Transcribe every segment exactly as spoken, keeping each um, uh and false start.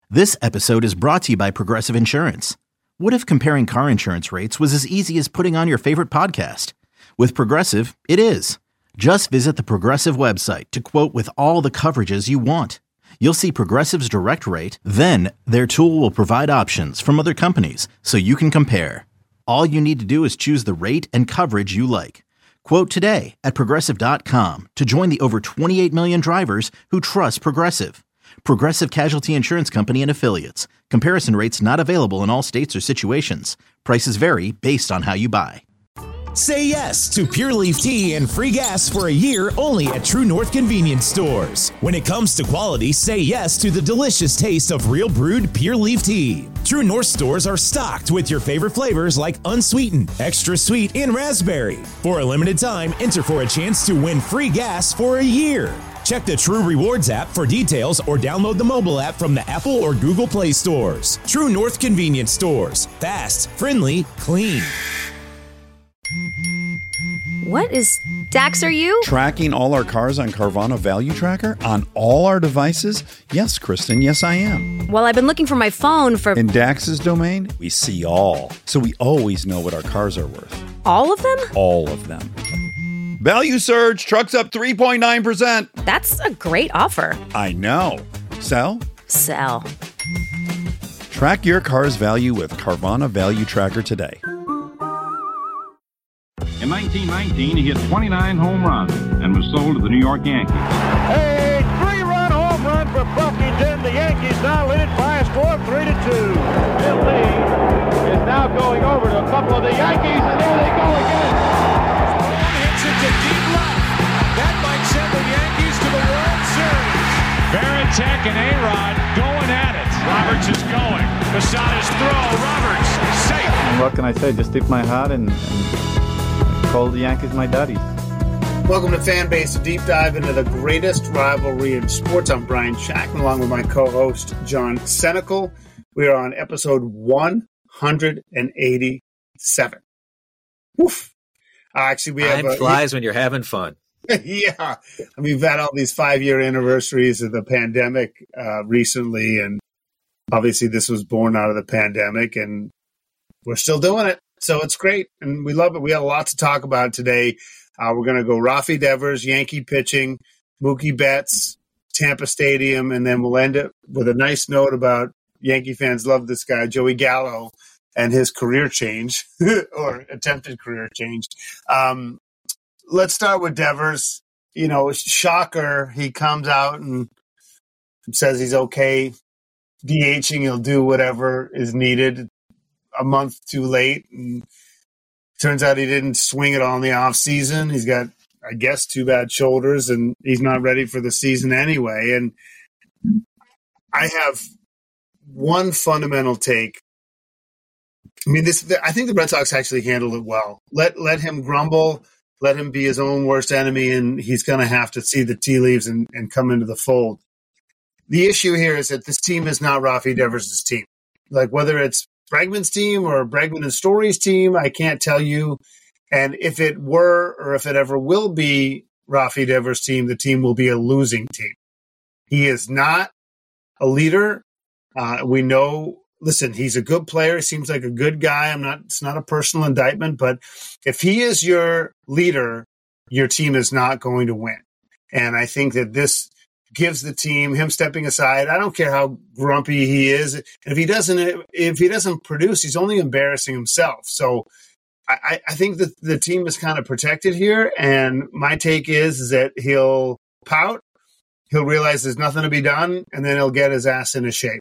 This episode is brought to you by Progressive Insurance. What if comparing car insurance rates was as easy as putting on your favorite podcast? With Progressive, it is. Just visit the Progressive website to quote with all the coverages you want. You'll see Progressive's direct rate, then their tool will provide options from other companies so you can compare. All you need to do is choose the rate and coverage you like. Quote today at progressive dot com to join the over twenty-eight million drivers who trust Progressive. Progressive Casualty Insurance Company and Affiliates. Comparison rates not available in all states or situations. Prices vary based on how you buy. Say yes to Pure Leaf Tea and free gas for a year only at True North Convenience Stores. When it comes to quality, say yes to the delicious taste of real brewed Pure Leaf Tea. True North stores are stocked with your favorite flavors like unsweetened, extra sweet, and raspberry. For a limited time, enter for a chance to win free gas for a year. Check the True Rewards app for details or download the mobile app from the Apple or Google Play stores. True North Convenience Stores. Fast, friendly, clean. What is Dax, are you? Tracking all our cars on Carvana Value Tracker on all our devices? Yes, Kristen, yes, I am. Well, I've been looking for my phone for... In Dax's domain, we see all. So we always know what our cars are worth. All of them? All of them. Value surge, trucks up three point nine percent. That's a great offer. I know. Sell? Sell. Track your car's value with Carvana Value Tracker today. In nineteen nineteen, he hit twenty-nine home runs and was sold to the New York Yankees. A three-run home run for Buffington. The Yankees now lead it by a score of three to two. Bill Lee is now going over to a couple of the Yankees, and there they go again. Hits it to deep left. That might send the Yankees to the World Series. Varitek and A-Rod going at it. Roberts is going. Posada's throw. Roberts safe. What can I say? Just tip my hat and, and call the Yankees my daddies. Welcome to Fanbase, a deep dive into the greatest rivalry in sports. I'm Brian Shackman, along with my co-host, John Senecal. We are on episode one hundred eighty-seven. Woof. Uh, actually, we have... Time flies uh, when you're having fun. Yeah. I mean, we've had all these five-year anniversaries of the pandemic uh, recently, and obviously this was born out of the pandemic, and we're still doing it. So it's great, and we love it. We have a lot to talk about today. Uh, we're going to go Rafi Devers, Yankee pitching, Mookie Betts, Tampa Stadium, and then we'll end it with a nice note about Yankee fans love this guy, Joey Gallo, and his career change or attempted career change. Um, let's start with Devers. You know, shocker, he comes out and says he's okay DHing. He'll do whatever is needed. A month too late, and turns out he didn't swing it all in the off season. He's got, I guess, two bad shoulders, and he's not ready for the season anyway. And I have one fundamental take. I mean, this. I think the Red Sox actually handled it well. Let let him grumble, let him be his own worst enemy, and he's going to have to see the tea leaves and, and come into the fold. The issue here is that this team is not Rafi Devers' team. Like, whether it's Bregman's team or Bregman and Story's team, I can't tell you. And if it were, or if it ever will be Rafi Devers' team, the team will be a losing team. He is not a leader. Uh, we know, listen, he's a good player. He seems like a good guy. I'm not, it's not a personal indictment, but if he is your leader, your team is not going to win. And I think that this gives the team, him stepping aside. I don't care how grumpy he is. And if he doesn't, if he doesn't produce, he's only embarrassing himself. So I, I think that the team is kind of protected here. And my take is, is that he'll pout. He'll realize there's nothing to be done, and then he'll get his ass into shape.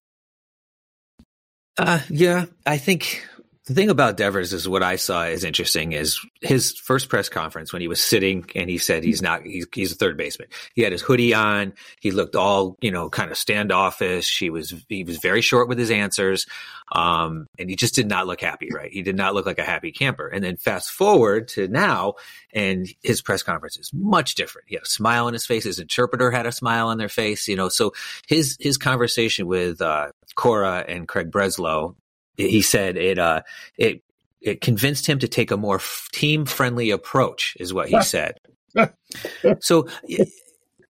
Uh, yeah, I think the thing about Devers is what I saw is interesting is his first press conference when he was sitting and he said he's not, he's, he's a third baseman. He had his hoodie on. He looked all, you know, kind of standoffish. He was, he was very short with his answers. Um, and he just did not look happy, right? He did not look like a happy camper. And then fast forward to now, and his press conference is much different. He had a smile on his face. His interpreter had a smile on their face, you know, so his, his conversation with, uh, Cora and Craig Breslow, he said it, uh, it, it convinced him to take a more f- team friendly approach is what he said. So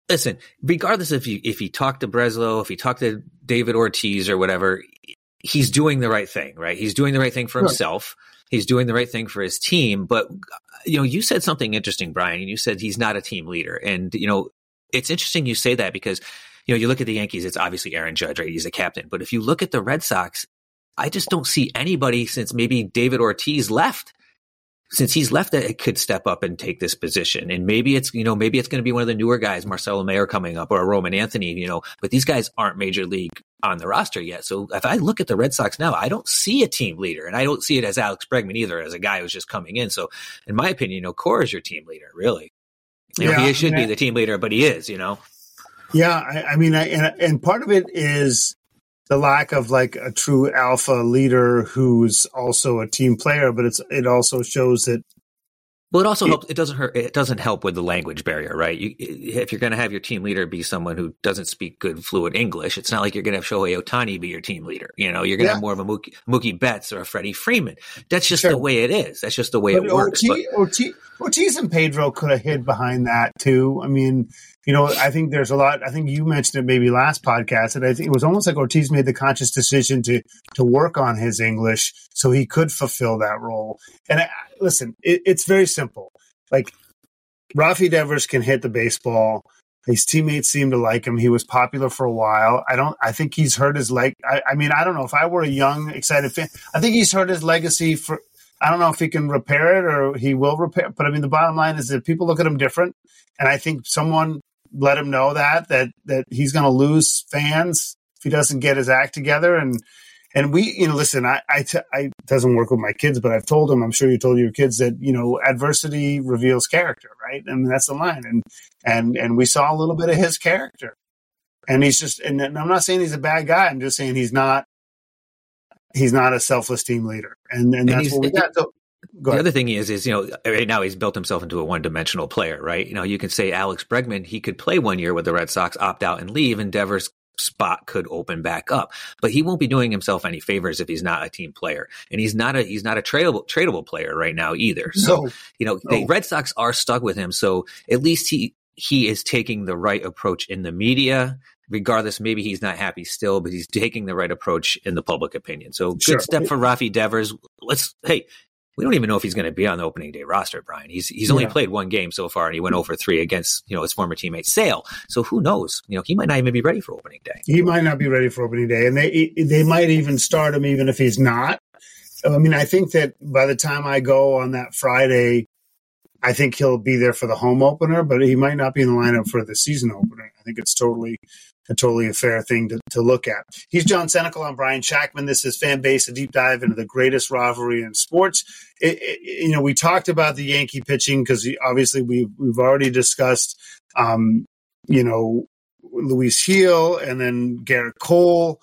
listen, regardless if you if he talked to Breslow, if he talked to David Ortiz or whatever, he's doing the right thing, right? He's doing the right thing for Sure. himself. He's doing the right thing for his team. But, you know, you said something interesting, Brian. You said he's not a team leader. And, you know, it's interesting you say that because, you know, you look at the Yankees, it's obviously Aaron Judge, right? He's the captain. But if you look at the Red Sox, I just don't see anybody since maybe David Ortiz left. Since he's left, that could step up and take this position. And maybe it's, you know, maybe it's going to be one of the newer guys, Marcelo Mayer coming up or a Roman Anthony, you know, but these guys aren't major league on the roster yet. So if I look at the Red Sox now, I don't see a team leader, and I don't see it as Alex Bregman either, as a guy who's just coming in. So in my opinion, you know, Cora is your team leader, really. You know, Yeah, he should I mean, be the team leader, but he is, you know. Yeah, I, I mean, I, and, and part of it is the lack of like a true alpha leader who's also a team player, but it's it also shows that. Well, it also helps. It doesn't hurt. It doesn't help with the language barrier, right? You, if you're going to have your team leader be someone who doesn't speak good, fluent English, it's not like you're going to have Shohei Ohtani be your team leader. You know, you're going to Yeah. have more of a Mookie, Mookie Betts or a Freddie Freeman. That's just Sure. the way it is. That's just the way But it works. Ortiz, Ortiz, Ortiz and Pedro could have hid behind that too. I mean, you know, I think there's a lot. I think you mentioned it maybe last podcast, and I think it was almost like Ortiz made the conscious decision to to work on his English so he could fulfill that role. And I, listen, it, it's very simple. Like Rafi Devers can hit the baseball. His teammates seem to like him. He was popular for a while. I don't. I think he's hurt his leg. I, I mean, I don't know if I were a young, excited fan. I think he's hurt his legacy for. I don't know if he can repair it or he will repair. But I mean, the bottom line is that people look at him different, and I think someone let him know that that that he's going to lose fans if he doesn't get his act together. And and we, you know, listen, I I, t- I it doesn't work with my kids, but I've told them. I'm sure you told your kids that you know adversity reveals character, right? I mean, that's the line. And and and we saw a little bit of his character, and he's just. And I'm not saying he's a bad guy. I'm just saying he's not. He's not a selfless team leader, and and that's he's- what we got. So, go The ahead. other thing is, is, you know, right now he's built himself into a one-dimensional player, right? You know, you can say Alex Bregman, he could play one year with the Red Sox, opt out and leave, and Devers' spot could open back up. But he won't be doing himself any favors if he's not a team player. And he's not a he's not a tradable tradable player right now either. So, No. you know, No. the Red Sox are stuck with him. So at least he he is taking the right approach in the media. Regardless, maybe he's not happy still, but he's taking the right approach in the public opinion. So good Sure. step for Rafi Devers. Let's hey, we don't even know if he's going to be on the opening day roster, Brian. He's he's only Yeah. played one game so far, and he went over three against you know his former teammate Sale. So who knows? You know, he might not even be ready for opening day. He might not be ready for opening day, and they they might even start him even if he's not. I mean, I think that by the time I go on that Friday, I think he'll be there for the home opener, but he might not be in the lineup for the season opener. I think it's totally a totally a fair thing to, to look at. He's John Senecal. I'm Brian Shackman. This is Fan Base, a deep dive into the greatest rivalry in sports. It, it, you know, we talked about the Yankee pitching because obviously we we've already discussed, um, you know, Luis Gil and then Garrett Cole.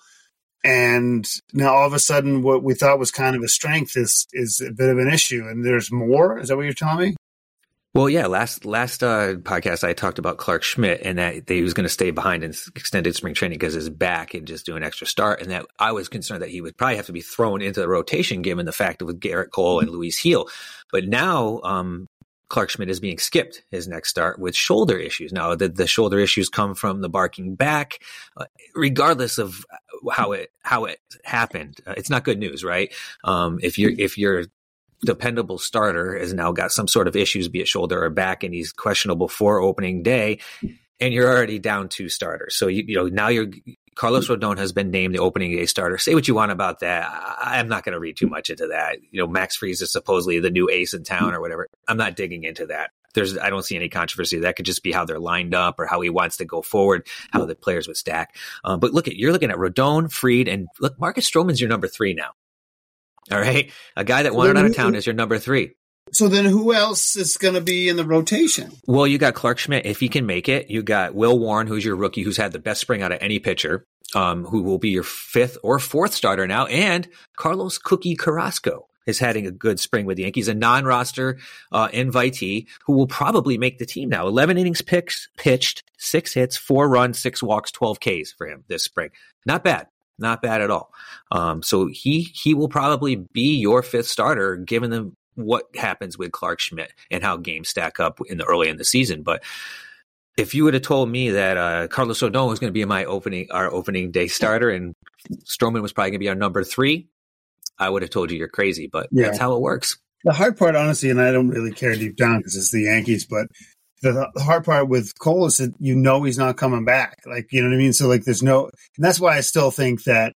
And now all of a sudden what we thought was kind of a strength is is a bit of an issue. And there's more? Is that what you're telling me? Well, yeah, last last uh, podcast I talked about Clark Schmidt and that, that he was going to stay behind in extended spring training because his back and just do an extra start, and that I was concerned that he would probably have to be thrown into the rotation given the fact of Garrett Cole and Luis Gil. But now um, Clark Schmidt is being skipped his next start with shoulder issues. Now the, the shoulder issues come from the barking back, uh, regardless of how it how it happened. Uh, it's not good news, right? Um, if you're if you're dependable starter has now got some sort of issues, be it shoulder or back, and he's questionable for opening day, and you're already down two starters. So, you, you know, now you're Carlos Rodon has been named the opening day starter. Say what you want about that. I, I'm not going to read too much into that. You know, Max Friese is supposedly the new ace in town or whatever. I'm not digging into that. There's, I don't see any controversy. That could just be how they're lined up or how he wants to go forward, how the players would stack. Um, but look at, you're looking at Rodon, Fried, and look, Marcus Stroman's your number three now. All right. A guy that wanted out of town is your number three. So then who else is going to be in the rotation? Well, you got Clark Schmidt, if he can make it. You got Will Warren, who's your rookie, who's had the best spring out of any pitcher, um, who will be your fifth or fourth starter now. And Carlos Cookie Carrasco is having a good spring with the Yankees, a non-roster uh, invitee who will probably make the team now. eleven innings picks, pitched, six hits, four runs, six walks, twelve Ks for him this spring. Not bad. Not bad at all. Um, so he he will probably be your fifth starter, given the, what happens with Clark Schmidt and how games stack up in the early in the season. But if you would have told me that uh, Carlos Rodon was going to be my opening, our opening day starter, and Stroman was probably going to be our number three, I would have told you you're crazy. But yeah. That's how it works. The hard part, honestly, and I don't really care deep down because it's the Yankees, but the, the hard part with Cole is that you know he's not coming back. Like, you know what I mean? So, like, there's no – and that's why I still think that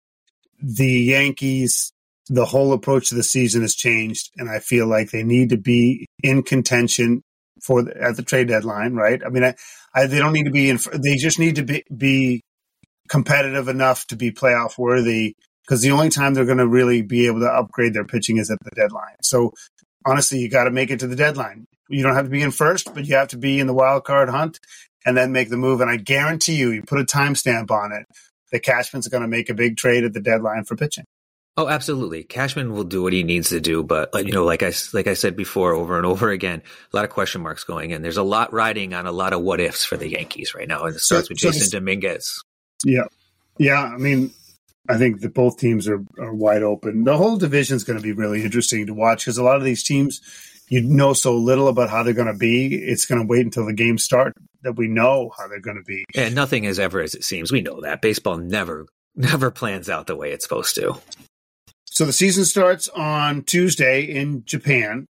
the Yankees, the whole approach to the season has changed, and I feel like they need to be in contention for the, at the trade deadline, right? I mean, I, I, they don't need to be in – they just need to be, be competitive enough to be playoff worthy, because the only time they're going to really be able to upgrade their pitching is at the deadline. So, honestly, you got to make it to the deadline. You don't have to be in first, but you have to be in the wild card hunt and then make the move. And I guarantee you, you put a timestamp on it, that Cashman's going to make a big trade at the deadline for pitching. Oh, absolutely. Cashman will do what he needs to do. But, you know, like I, like I said before, over and over again, a lot of question marks going in. There's a lot riding on a lot of what ifs for the Yankees right now. And it starts so, with Jason so Dominguez. Yeah. Yeah. I mean, I think that both teams are, are wide open. The whole division is going to be really interesting to watch because a lot of these teams, you know so little about how they're going to be. It's going to wait until the games start that we know how they're going to be. And nothing is ever as it seems. We know that. Baseball never, never plans out the way it's supposed to. So the season starts on Tuesday in Japan,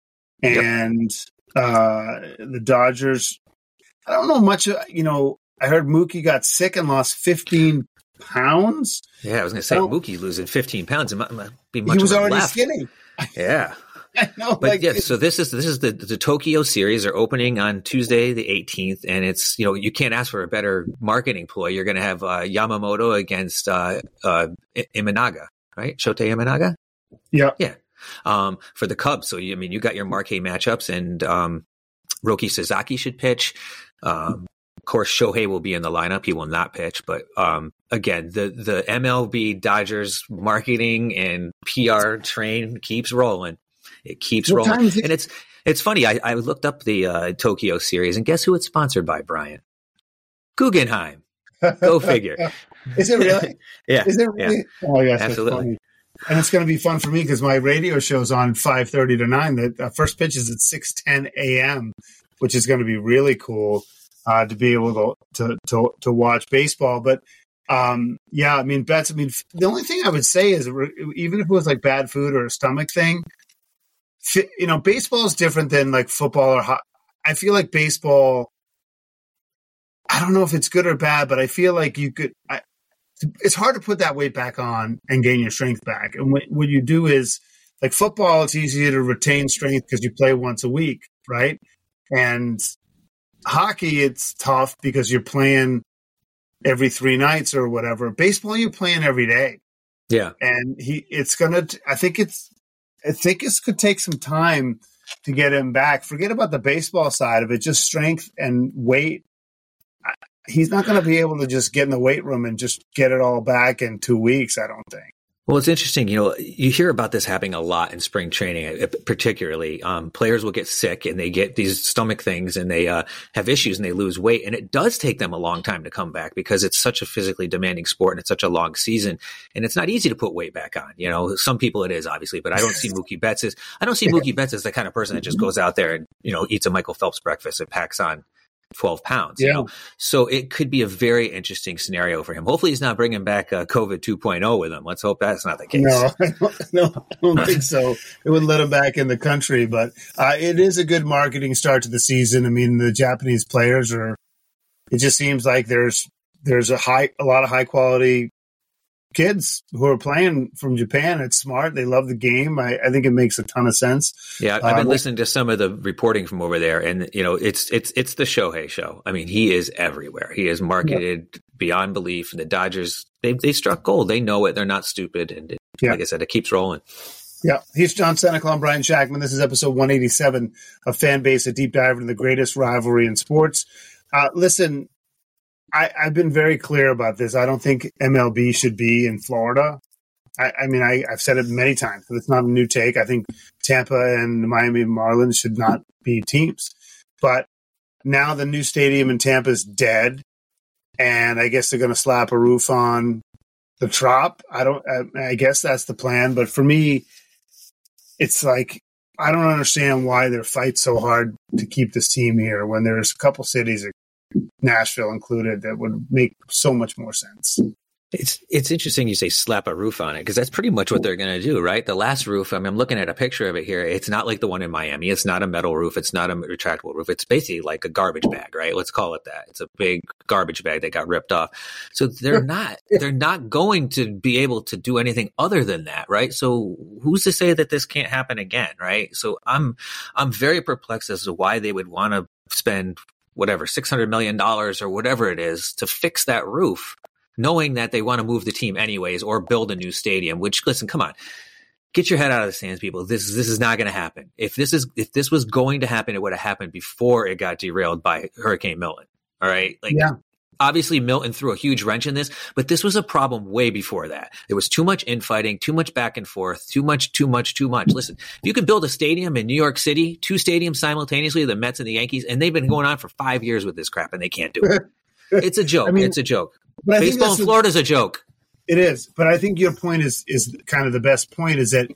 and yep. uh, the Dodgers, I don't know much, you know, I heard Mookie got sick and lost fifteen pounds. Yeah, I was going to say, oh, Mookie losing fifteen pounds. It might, might be much He was already left. skinny. Yeah. I know. But like, yeah, so this is this is the, the Tokyo series. They're opening on Tuesday, the eighteenth, and it's, you know, you can't ask for a better marketing ploy. You're going to have uh, Yamamoto against uh, uh, Imanaga, right? Shota Imanaga? Yeah. Yeah. Um, for the Cubs. So, you, I mean, you got your marquee matchups, and um, Roki Sasaki should pitch. Um, of course, Shohei will be in the lineup. He will not pitch. But um, again, the, the M L B Dodgers marketing and P R train keeps rolling. It keeps what rolling. It- and it's it's funny. I, I looked up the uh, Tokyo series, and guess who it's sponsored by, Brian? Guggenheim. Go figure. Is it really? Yeah. Is it really? Yeah. Oh, yes. Absolutely. And it's going to be fun for me because my radio show's on five thirty to nine. The uh, first pitch is at six ten a.m., which is going to be really cool uh, to be able to, to to to watch baseball. But um, yeah, I mean, Betts, I mean, the only thing I would say is even if it was like bad food or a stomach thing, you know, baseball is different than like football or ho- I feel like baseball, I don't know if it's good or bad, but I feel like you could, I, it's hard to put that weight back on and gain your strength back. And what, what you do is like football, it's easier to retain strength because you play once a week, right? And hockey, it's tough because you're playing every three nights or whatever. Baseball, you're playing every day. Yeah. And he, it's going to, I think it's, I think this could take some time to get him back. Forget about the baseball side of it, just strength and weight. He's not going to be able to just get in the weight room and just get it all back in two weeks, I don't think. Well, it's interesting. You know, you hear about this happening a lot in spring training, particularly. Um, players will get sick and they get these stomach things and they uh, have issues and they lose weight. And it does take them a long time to come back because it's such a physically demanding sport and it's such a long season. And it's not easy to put weight back on. You know, some people it is, obviously, but I don't see Mookie Betts as I don't see Mookie Betts as the kind of person that just goes out there and, you know, eats a Michael Phelps breakfast and packs on twelve pounds. Yeah. You know? So it could be a very interesting scenario for him. Hopefully he's not bringing back uh, COVID two point oh with him. Let's hope that's not the case. No, I don't, no, I don't think so. It would let him back in the country, but uh, it is a good marketing start to the season. I mean, the Japanese players are, it just seems like there's, there's a high, a lot of high quality kids who are playing from Japan. It's smart. They love the game. I, I think it makes a ton of sense. Yeah, I've been um, listening to some of the reporting from over there, and you know, it's it's it's the Shohei show. I mean, he is everywhere. He is marketed yeah. beyond belief. The Dodgers, they they struck gold. They know it. They're not stupid. And it, yeah. like I said, it keeps rolling. Yeah. He's John Senecal and Brian Shackman. This is episode one eighty-seven of Fan Base, a deep dive into the greatest rivalry in sports. Uh, listen, I, I've been very clear about this. I don't think M L B should be in Florida. I, I mean, I, I've said it many times, but it's not a new take. I think Tampa and the Miami Marlins should not be teams. But now the new stadium in Tampa is dead, and I guess they're going to slap a roof on the Trop. I don't. I, I guess that's the plan. But for me, it's like I don't understand why they fight so hard to keep this team here when there's a couple cities that Nashville included, that would make so much more sense. It's it's interesting you say slap a roof on it, because that's pretty much what they're going to do, right? The last roof, I mean, I'm looking at a picture of it here. It's not like the one in Miami. It's not a metal roof. It's not a retractable roof. It's basically like a garbage bag, right? Let's call it that. It's a big garbage bag that got ripped off. So they're not they're not going to be able to do anything other than that, right? So who's to say that this can't happen again, right? So I'm I'm very perplexed as to why they would want to spend whatever six hundred million dollars or whatever it is to fix that roof, knowing that they want to move the team anyways or build a new stadium. Which, listen, come on, get your head out of the sands, people. This this is not going to happen. If this is if this was going to happen, it would have happened before it got derailed by Hurricane Milton. All right, like yeah. Obviously Milton threw a huge wrench in this, but this was a problem way before that. There was too much infighting, too much back and forth, too much, too much, too much. Listen, if you could build a stadium in New York City, two stadiums simultaneously, the Mets and the Yankees, and they've been going on for five years with this crap, and they can't do it. It's a joke. I mean, it's a joke. Baseball in Florida is a joke. It is, but I think your point is is kind of the best point. Is that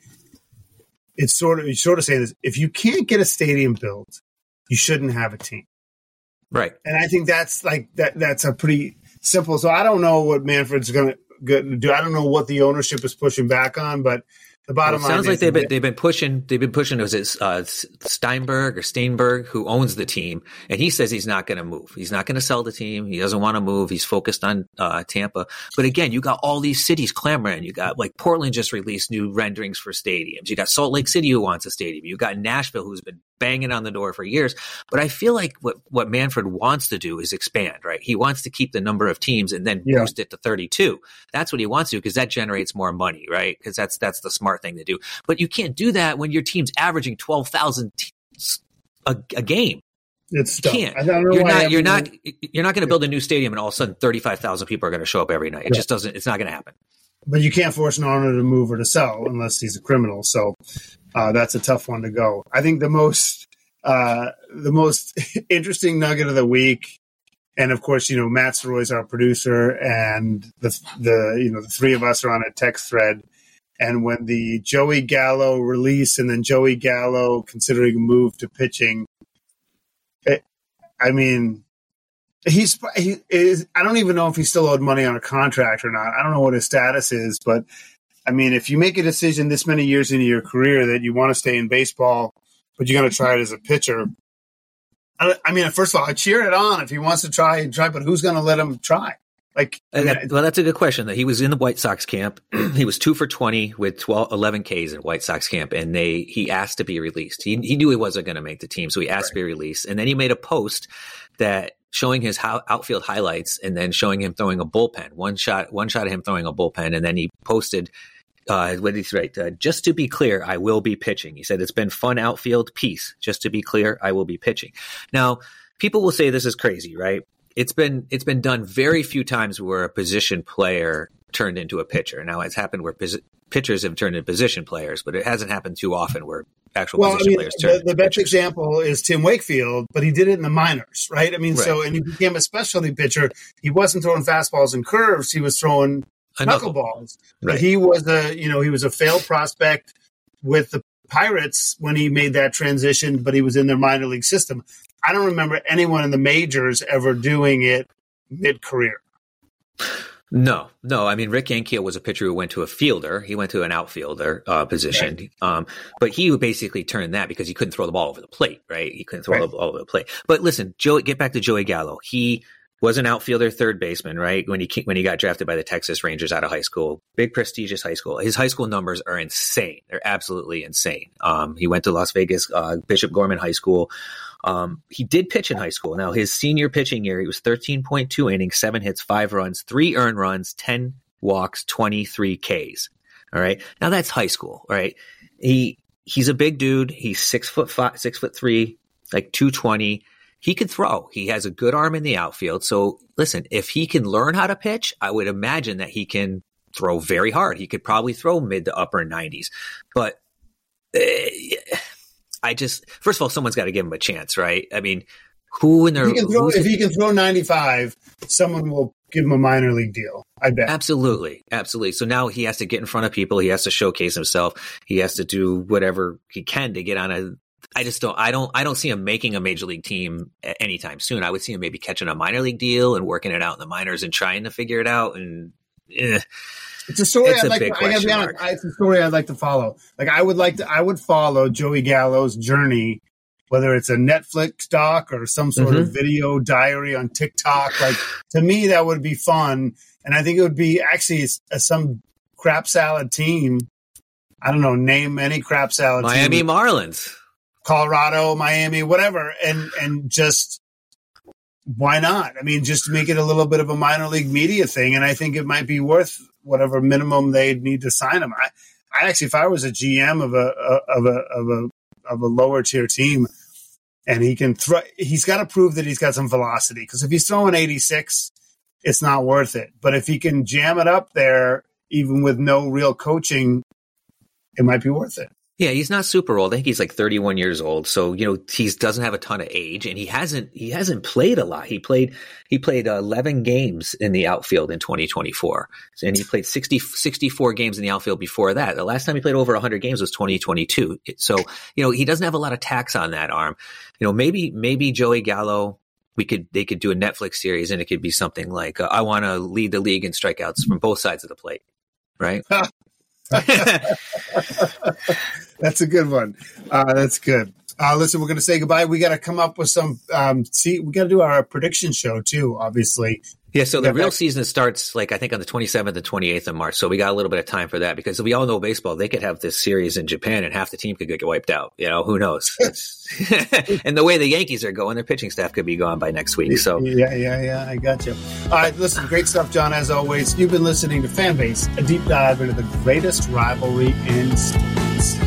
it's sort of you're sort of saying this: if you can't get a stadium built, you shouldn't have a team, right? And I think that's like that. That's a pretty simple. So I don't know what Manfred's going to do. I don't know what the ownership is pushing back on, but the bottom well, it sounds line like they've been they've been pushing they've been pushing. Was it uh, Steinberg or Steinberg who owns the team, and he says he's not going to move. He's not going to sell the team. He doesn't want to move. He's focused on uh, Tampa. But again, you got all these cities clamoring. You got like Portland just released new renderings for stadiums. You got Salt Lake City who wants a stadium. You got Nashville who's been banging on the door for years. But I feel like what what Manfred wants to do is expand. Right? He wants to keep the number of teams and then yeah. boost it to thirty-two. That's what he wants to do, because that generates more money. Right? Because that's that's the smart thing to do. But you can't do that when your team's averaging twelve thousand t- a, a game. It's you can't. You're not. You're not. You're not going to build a new stadium and all of a sudden thirty-five thousand people are going to show up every night. It yeah. just doesn't. It's not going to happen. But you can't force an owner to move or to sell unless he's a criminal. So uh, that's a tough one to go. I think the most uh, the most interesting nugget of the week, and of course, you know, Matt Soroy's our producer, and the the you know the three of us are on a text thread. And when the Joey Gallo release and then Joey Gallo considering a move to pitching, it, I mean, he's he is. I don't even know if he's still owed money on a contract or not. I don't know what his status is, but I mean, if you make a decision this many years into your career that you want to stay in baseball, but you're going to try it as a pitcher, I, I mean, first of all, I cheer it on if he wants to try. Try, but who's going to let him try? Like, that, well, that's a good question. That he was in the White Sox camp. He was two for twenty with twelve, eleven Ks in White Sox camp, and they he asked to be released. He he knew he wasn't going to make the team, so he asked right. to be released. And then he made a post that showing his how, outfield highlights, and then showing him throwing a bullpen. One shot, one shot of him throwing a bullpen, and then he posted. Uh, what did he write? Uh, just to be clear, I will be pitching. He said it's been fun outfield. Peace. Just to be clear, I will be pitching. Now, people will say this is crazy, right? It's been it's been done very few times where a position player turned into a pitcher. Now, it's happened where pos- pitchers have turned into position players, but it hasn't happened too often where actual well, position I mean, players turn the, into the best pitchers. example is Tim Wakefield, but he did it in the minors, right? I mean, right. so and he became a specialty pitcher. He wasn't throwing fastballs and curves; he was throwing knuckleballs. Right. But he was a you know he was a failed prospect with the Pirates when he made that transition, but he was in their minor league system. I don't remember anyone in the majors ever doing it mid-career. No, no. I mean, Rick Ankiel was a pitcher who went to a fielder. He went to an outfielder uh, position. Right. Um, but he basically turned that because he couldn't throw the ball over the plate, right? He couldn't throw right. the ball over the plate. But listen, Joey, get back to Joey Gallo. He was an outfielder, third baseman, right? When he when he got drafted by the Texas Rangers out of high school, big prestigious high school. His high school numbers are insane. They're absolutely insane. Um, he went to Las Vegas, uh, Bishop Gorman High School. Um, he did pitch in high school. Now, his senior pitching year, he was thirteen point two innings, seven hits, five runs, three earned runs, ten walks, twenty-three Ks. All right. Now that's high school. All right. He he's a big dude. He's six foot five, six foot three, like two twenty. He can throw. He has a good arm in the outfield. So listen, if he can learn how to pitch, I would imagine that he can throw very hard. He could probably throw mid to upper nineties. But uh, I just, first of all, someone's got to give him a chance, right? I mean, who in their... If he can throw, if he can throw ninety-five, someone will give him a minor league deal, I bet. Absolutely. Absolutely. So now he has to get in front of people. He has to showcase himself. He has to do whatever he can to get on a I just don't, I don't, I don't see him making a major league team anytime soon. I would see him maybe catching a minor league deal and working it out in the minors and trying to figure it out. And eh, it's a story it's I'd a like. big To, I gotta be honest. mark. I, it's a story I'd like to follow. Like I would like to. I would follow Joey Gallo's journey, whether it's a Netflix doc or some sort mm-hmm. of video diary on TikTok. Like to me, that would be fun, and I think it would be actually a, some crap salad team. I don't know. Name any crap salad Miami team. Marlins. Colorado, Miami, whatever, and and just why not? I mean, just make it a little bit of a minor league media thing, and I think it might be worth whatever minimum they'd need to sign him. I, I actually, if I was a G M of a of a of a of a lower tier team, and he can throw, he's got to prove that he's got some velocity. Because if he's throwing eighty-six, it's not worth it. But if he can jam it up there, even with no real coaching, it might be worth it. Yeah, he's not super old. I think he's like thirty-one years old. So, you know, he doesn't have a ton of age, and he hasn't he hasn't played a lot. He played he played eleven games in the outfield in twenty twenty-four. And he played sixty, sixty-four games in the outfield before that. The last time he played over one hundred games was twenty twenty-two. So, you know, he doesn't have a lot of tax on that arm. You know, maybe maybe Joey Gallo, we could they could do a Netflix series, and it could be something like uh, I want to lead the league in strikeouts from both sides of the plate, right? That's a good one. Uh, that's good. Uh, listen, we're going to say goodbye. We got to come up with some. Um, see, we got to do our prediction show too. Obviously, yeah. So we the real that. season starts like I think on the twenty-seventh and twenty-eighth of March. So we got a little bit of time for that because we all know baseball. They could have this series in Japan, and half the team could get wiped out. You know, who knows? And the way the Yankees are going, their pitching staff could be gone by next week. So yeah, yeah, yeah. I got you. All right, listen, great stuff, John. As always, you've been listening to Fanbase, a deep dive into the greatest rivalry in sports.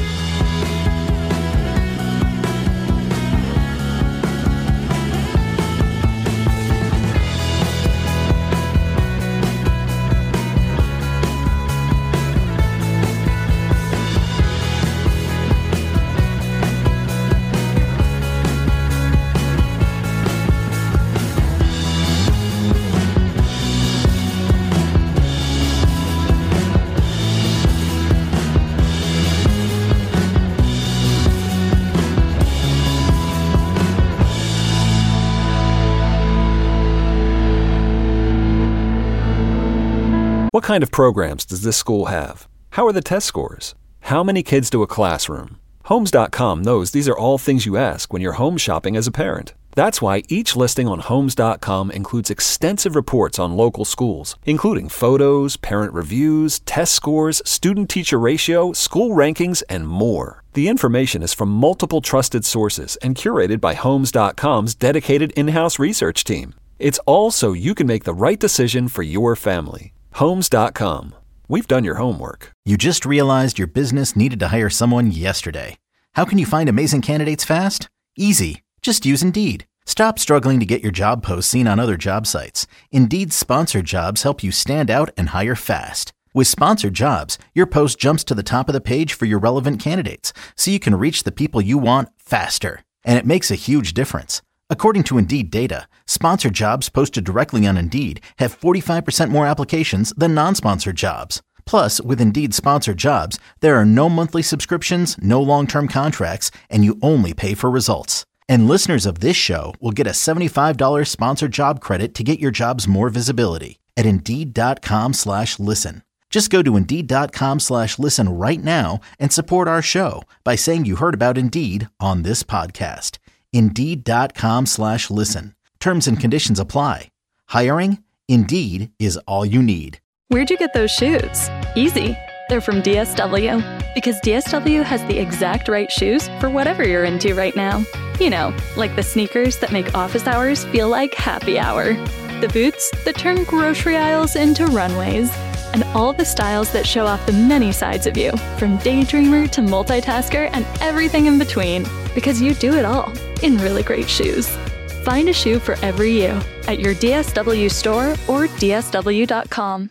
What kind of programs does this school have? How are the test scores? How many kids do a classroom? Homes dot com knows these are all things you ask when you're home shopping as a parent. That's why each listing on Homes dot com includes extensive reports on local schools, including photos, parent reviews, test scores, student-teacher ratio, school rankings, and more. The information is from multiple trusted sources and curated by Homes dot com's dedicated in-house research team. It's all so you can make the right decision for your family. Homes dot com. We've done your homework. You just realized your business needed to hire someone yesterday. How can you find amazing candidates fast? Easy. Just use Indeed. Stop struggling to get your job posts seen on other job sites. Indeed's sponsored jobs help you stand out and hire fast. With sponsored jobs, your post jumps to the top of the page for your relevant candidates, so you can reach the people you want faster. And it makes a huge difference. According to Indeed data, sponsored jobs posted directly on Indeed have forty-five percent more applications than non-sponsored jobs. Plus, with Indeed sponsored jobs, there are no monthly subscriptions, no long-term contracts, and you only pay for results. And listeners of this show will get a seventy-five dollars sponsored job credit to get your jobs more visibility at Indeed.com slash listen. Just go to Indeed.com slash listen right now and support our show by saying you heard about Indeed on this podcast. Indeed.com slash listen. Terms and conditions apply. Hiring? Indeed is all you need. Where'd you get those shoes? Easy. They're from D S W. Because D S W has the exact right shoes for whatever you're into right now. You know, like the sneakers that make office hours feel like happy hour. The boots that turn grocery aisles into runways. And all the styles that show off the many sides of you, from daydreamer to multitasker and everything in between. Because you do it all in really great shoes. Find a shoe for every you at your D S W store or D S W dot com.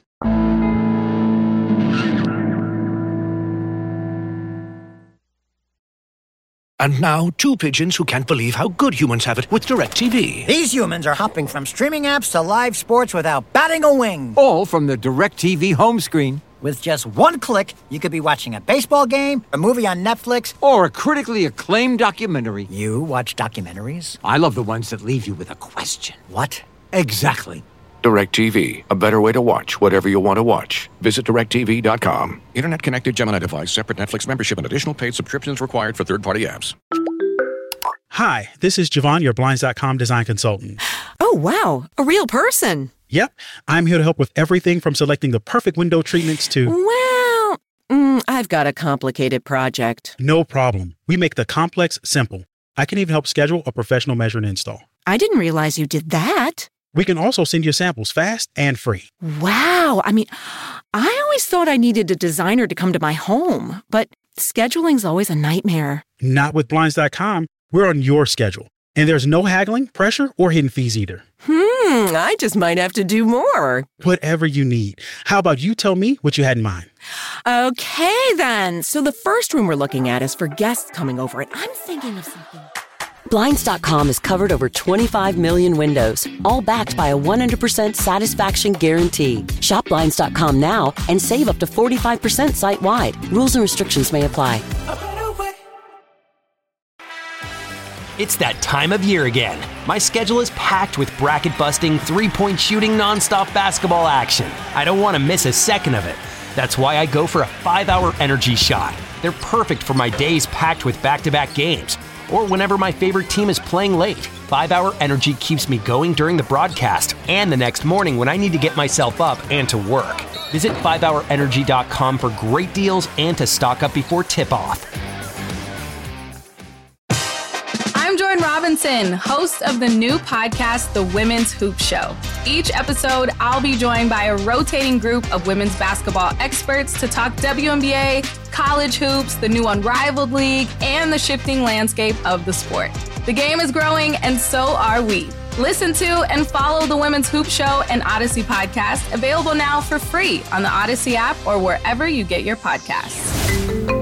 And now, two pigeons who can't believe how good humans have it with DirecTV. These humans are hopping from streaming apps to live sports without batting a wing. All from the DirecTV home screen. With just one click, you could be watching a baseball game, a movie on Netflix, or a critically acclaimed documentary. You watch documentaries? I love the ones that leave you with a question. What? Exactly. DirecTV, a better way to watch whatever you want to watch. Visit direct T V dot com. Internet connected Gemini device, separate Netflix membership, and additional paid subscriptions required for third-party apps. Hi, this is Javon, your Blinds dot com design consultant. Oh, wow. A real person. Yep. I'm here to help with everything from selecting the perfect window treatments to... Well, mm, I've got a complicated project. No problem. We make the complex simple. I can even help schedule a professional measure and install. I didn't realize you did that. We can also send you samples fast and free. Wow. I mean, I always thought I needed a designer to come to my home, but scheduling's always a nightmare. Not with Blinds dot com. We're on your schedule. And there's no haggling, pressure, or hidden fees either. Hmm, I just might have to do more. Whatever you need. How about you tell me what you had in mind? Okay, then. So the first room we're looking at is for guests coming over, and I'm thinking of something. Blinds dot com has covered over twenty-five million windows, all backed by a one hundred percent satisfaction guarantee. Shop Blinds dot com now and save up to forty-five percent site-wide. Rules and restrictions may apply. It's that time of year again. My schedule is packed with bracket-busting, three-point shooting, nonstop basketball action. I don't want to miss a second of it. That's why I go for a five-hour energy shot. They're perfect for my days packed with back-to-back games, or whenever my favorite team is playing late. five-hour energy keeps me going during the broadcast and the next morning when I need to get myself up and to work. Visit five hour energy dot com for great deals and to stock up before tip-off. I'm Jordan Robinson, host of the new podcast, The Women's Hoop Show. Each episode, I'll be joined by a rotating group of women's basketball experts to talk W N B A, college hoops, the new Unrivaled League, and the shifting landscape of the sport. The game is growing, and so are we. Listen to and follow The Women's Hoop Show and Odyssey podcast, available now for free on the Odyssey app or wherever you get your podcasts.